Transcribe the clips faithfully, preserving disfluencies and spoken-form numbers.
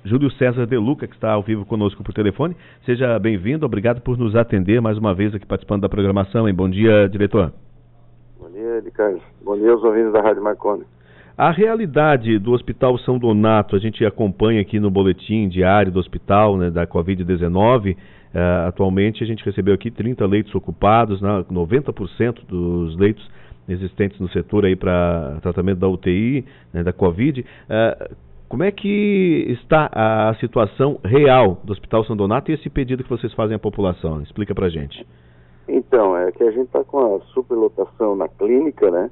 Júlio César De Luca, que está ao vivo conosco por telefone. Seja bem-vindo, obrigado por nos atender mais uma vez aqui participando da programação. Hein? Bom dia, diretor. Bom dia, Ricardo. Bom dia aos ouvintes da Rádio Marconi. A realidade do Hospital São Donato, a gente acompanha aqui no boletim diário do hospital, né, da covid dezenove. Uh, atualmente a gente recebeu aqui trinta leitos ocupados, né, noventa por cento dos leitos existentes no setor aí para tratamento da U T I, né, da Covid. Uh, como é que está a situação real do Hospital São Donato e esse pedido que vocês fazem à população? Explica pra gente. Então, é que a gente está com a superlotação na clínica, né?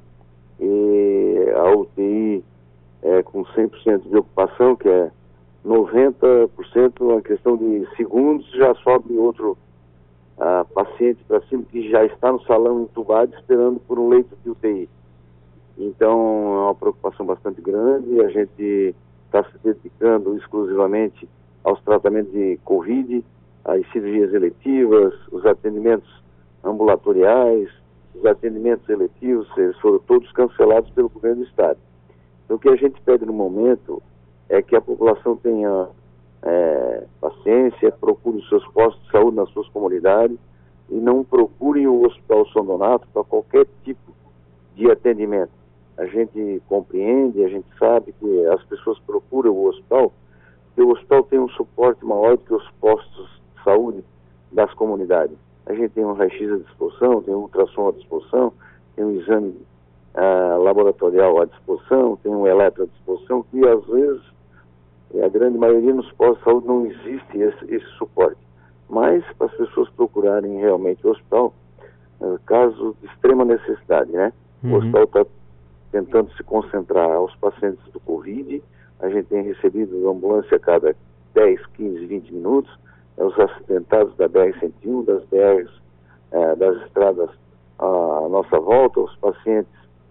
E a U T I é com cem por cento de ocupação, que é noventa por cento, uma questão de segundos, já sobe outro uh, paciente para cima que já está no salão entubado esperando por um leito de U T I. Então, é uma preocupação bastante grande. A gente está se dedicando exclusivamente aos tratamentos de Covid, às cirurgias eletivas, os atendimentos ambulatoriais, os atendimentos eletivos, eles foram todos cancelados pelo governo do estado. Então, o que a gente pede no momento é que a população tenha é, paciência, procure os seus postos de saúde nas suas comunidades e não procure o Hospital São Donato para qualquer tipo de atendimento. A gente compreende, a gente sabe que as pessoas procuram o hospital, porque o hospital tem um suporte maior do que os postos de saúde das comunidades. A gente tem um raio-x à disposição, tem um ultrassom à disposição, tem um exame ah, laboratorial à disposição, tem um eletro à disposição, que às vezes, a grande maioria nos postos de saúde não existe esse, esse suporte. Mas, para as pessoas procurarem realmente o hospital, ah, caso de extrema necessidade, né? Uhum. O hospital está tentando se concentrar aos pacientes do Covid. A gente tem recebido ambulância a cada dez, quinze, vinte minutos, é, os acidentados da B R cento e um, das B Rs, é, das estradas à nossa volta, os pacientes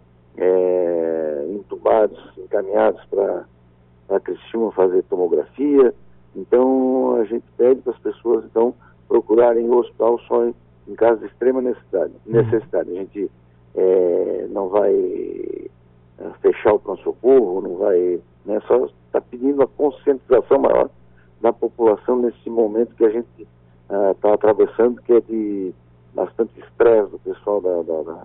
é, entubados, encaminhados para a Criciúma fazer tomografia. Então, a gente pede para as pessoas, então, procurarem o hospital só em, em caso de extrema necessidade. necessidade. A gente é, não vai fechar o pronto-socorro, não vai, né, só está pedindo a conscientização maior da população nesse momento que a gente está uh, atravessando, que é de bastante estresse do pessoal da, da, da,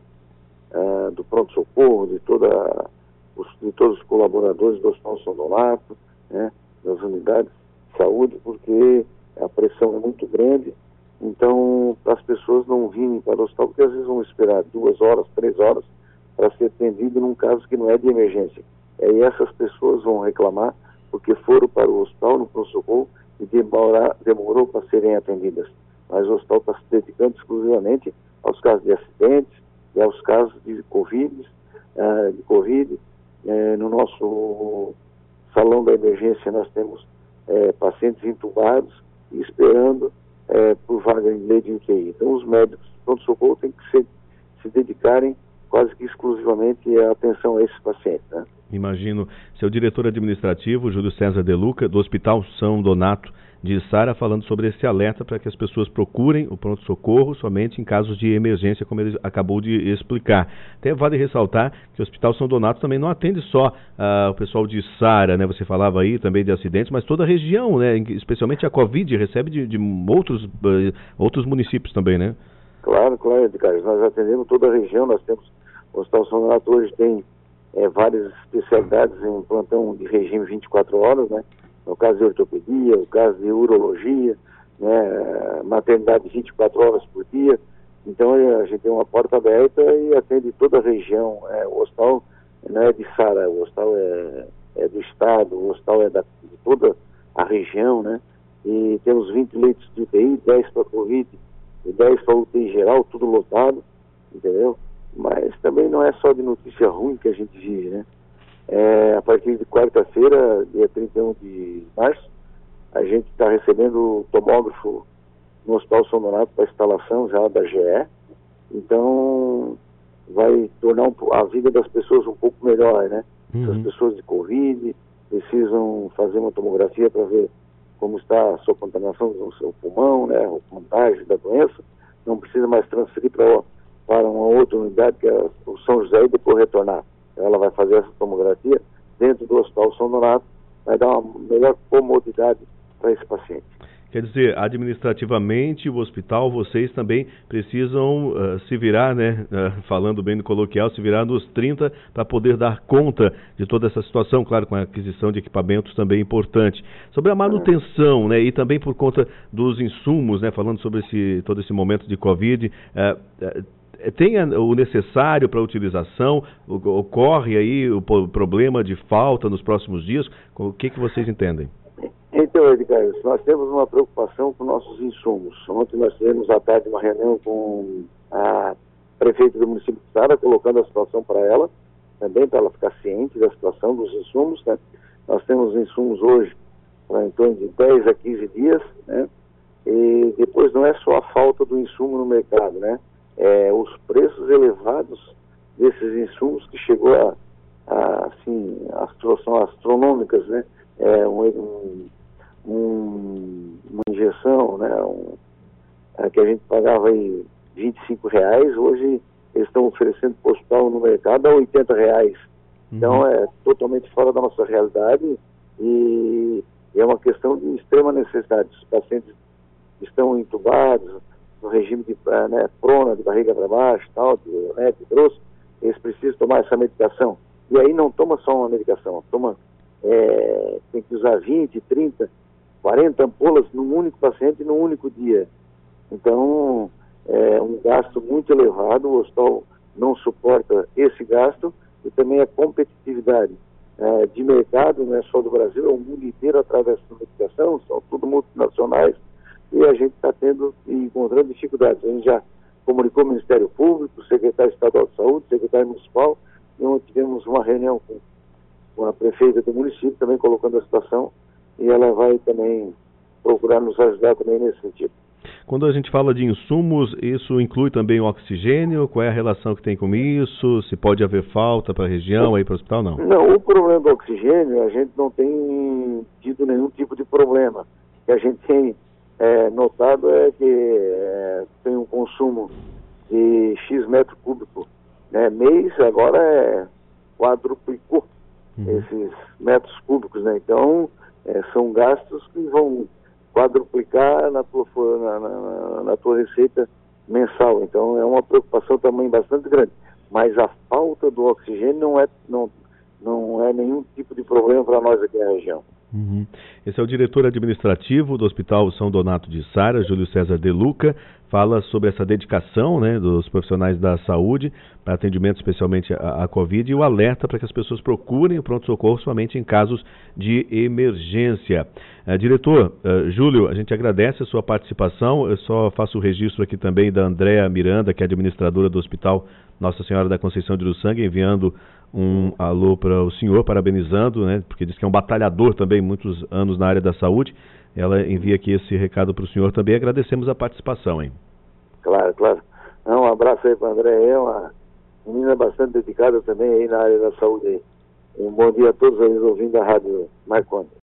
uh, do pronto-socorro, de, toda, os, de todos os colaboradores do Hospital São Donato, né, das unidades de saúde, porque a pressão é muito grande. Então, as pessoas não virem para o hospital, porque às vezes vão esperar duas horas, três horas para ser atendido num caso que não é de emergência. E aí essas pessoas vão reclamar porque foram para o hospital no pronto-socorro e demorar, demorou para serem atendidas. Mas o hospital está se dedicando exclusivamente aos casos de acidentes e aos casos de Covid. Uh, de COVID. Uh, no nosso salão da emergência nós temos uh, pacientes entubados e esperando uh, por vaga em leito de U T I. Então os médicos do pronto-socorro têm que se, se dedicarem quase que exclusivamente a atenção a esses pacientes, né? Imagino. Seu diretor administrativo, Júlio César De Luca, do Hospital São Donato de Içara, falando sobre esse alerta para que as pessoas procurem o pronto-socorro somente em casos de emergência, como ele acabou de explicar. Até vale ressaltar que o Hospital São Donato também não atende só uh, o pessoal de Içara, né? Você falava aí também de acidentes, mas toda a região, né? Especialmente a Covid, recebe de, de outros, uh, outros municípios também, né? Claro, claro, Carlos. Nós atendemos toda a região, nós temos, o Hospital São Donato hoje tem é, várias especialidades em plantão de regime vinte e quatro horas, né? No caso de ortopedia, no caso de urologia, né? Maternidade vinte e quatro horas por dia. Então a gente tem uma porta aberta e atende toda a região. É, o hospital não é de Içara, o hospital é, é do estado, o hospital é da, de toda a região, né? E temos vinte leitos de U T I, dez para Covid e dez para U T I geral, tudo lotado, entendeu? Mas também não é só de notícia ruim que a gente vive, né? É, a partir de quarta-feira, dia trinta e um de março, a gente está recebendo o tomógrafo no Hospital São Donato para instalação já da G E. Então, vai tornar um, a vida das pessoas um pouco melhor, né? Uhum. As pessoas de Covid precisam fazer uma tomografia para ver como está a sua contaminação no seu pulmão, né? O contágio da doença. Não precisa mais transferir para para uma outra unidade, que é o São José, e depois retornar. Ela vai fazer essa tomografia dentro do Hospital São Donato vai dar uma melhor comodidade para esse paciente. Quer dizer, administrativamente, o hospital, vocês também precisam uh, se virar, né, uh, falando bem no coloquial, se virar nos trinta para poder dar conta de toda essa situação, claro, com a aquisição de equipamentos também importante. Sobre a manutenção, né, e também por conta dos insumos, né, falando sobre esse, todo esse momento de Covid, uh, uh, tem o necessário para a utilização? Ocorre aí o problema de falta nos próximos dias? O que, que vocês entendem? Então, Edgar, nós temos uma preocupação com nossos insumos. Ontem nós tivemos à tarde uma reunião com a prefeita do município de Sara, colocando a situação para ela, também para ela ficar ciente da situação dos insumos, né? Nós temos insumos hoje para em torno de dez a quinze dias, né? E depois não é só a falta do insumo no mercado, né? É os preços elevados desses insumos que chegou a, a assim, a situação astronômicas, né? É um, um, um, uma injeção, né? Um, é, que a gente pagava aí vinte e cinco reais, hoje eles estão oferecendo para o hospital no mercado a oitenta reais. Uhum. Então é totalmente fora da nossa realidade e é uma questão de extrema necessidade. Os pacientes estão entubados, no regime de né, prona, de barriga para baixo, tal, de, né, de grosso, eles precisam tomar essa medicação. E aí não toma só uma medicação, toma, é, tem que usar vinte, trinta, quarenta ampolas num único paciente, num único dia. Então, é um gasto muito elevado, o hospital não suporta esse gasto e também a competitividade é, de mercado, não é só do Brasil, é o mundo inteiro atrás dessa medicação, são tudo multinacionais, e a gente está tendo e encontrando dificuldades. A gente já comunicou o Ministério Público, o secretário estadual de saúde, o secretário municipal, e ontem tivemos uma reunião com, com a prefeita do município, também colocando a situação, e ela vai também procurar nos ajudar também nesse sentido. Quando a gente fala de insumos, isso inclui também o oxigênio? Qual é a relação que tem com isso? Se pode haver falta para a região, aí para o hospital, não? Não, o problema do oxigênio, a gente não tem tido nenhum tipo de problema. O que a gente tem é, notado é que é, tem um consumo de X metro cúbico, né, mês, agora é quadruplicou uhum. esses metros cúbicos, né? Então, é, são gastos que vão quadruplicar na tua, na, na, na tua receita mensal. Então é uma preocupação também bastante grande. Mas a falta do oxigênio não é, não, não é nenhum tipo de problema para nós aqui na região. Uhum. Esse é o diretor administrativo do Hospital São Donato de Sara, Júlio César De Luca, fala sobre essa dedicação, né, dos profissionais da saúde para atendimento especialmente à, à Covid e o alerta para que as pessoas procurem o pronto-socorro somente em casos de emergência. Uh, diretor, uh, Júlio, a gente agradece a sua participação. Eu só faço o registro aqui também da Andréa Miranda, que é administradora do Hospital Nossa Senhora da Conceição de Uruçanga, enviando um alô para o senhor, parabenizando, né, porque diz que é um batalhador também, muitos anos na área da saúde. Ela envia aqui esse recado para o senhor também. Agradecemos a participação, hein? Claro, claro. Um abraço aí para a André. É uma menina bastante dedicada também aí na área da saúde. Aí. Um bom dia a todos aí ouvindo a Rádio Marcondes.